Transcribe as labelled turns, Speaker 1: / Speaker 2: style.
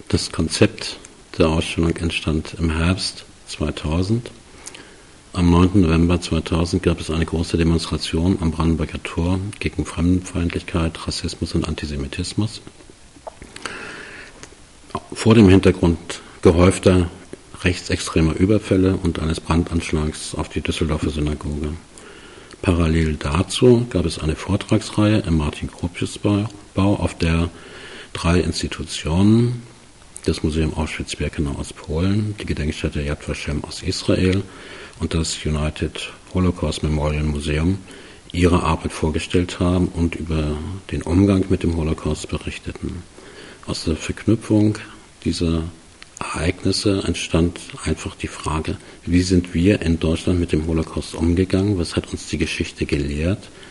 Speaker 1: Das Konzept der Ausstellung entstand im Herbst 2000. Am 9. November 2000 gab es eine große Demonstration am Brandenburger Tor gegen Fremdenfeindlichkeit, Rassismus und Antisemitismus. Vor dem Hintergrund gehäufter rechtsextremer Überfälle und eines Brandanschlags auf die Düsseldorfer Synagoge. Parallel dazu gab es eine Vortragsreihe im Martin-Gropius-Bau, auf der 3 Institutionen, das Museum Auschwitz-Birkenau aus Polen, die Gedenkstätte Yad Vashem aus Israel und das United Holocaust Memorial Museum, ihre Arbeit vorgestellt haben und über den Umgang mit dem Holocaust berichteten. Aus der Verknüpfung dieser Ereignisse entstand einfach die Frage, wie sind wir in Deutschland mit dem Holocaust umgegangen, was hat uns die Geschichte gelehrt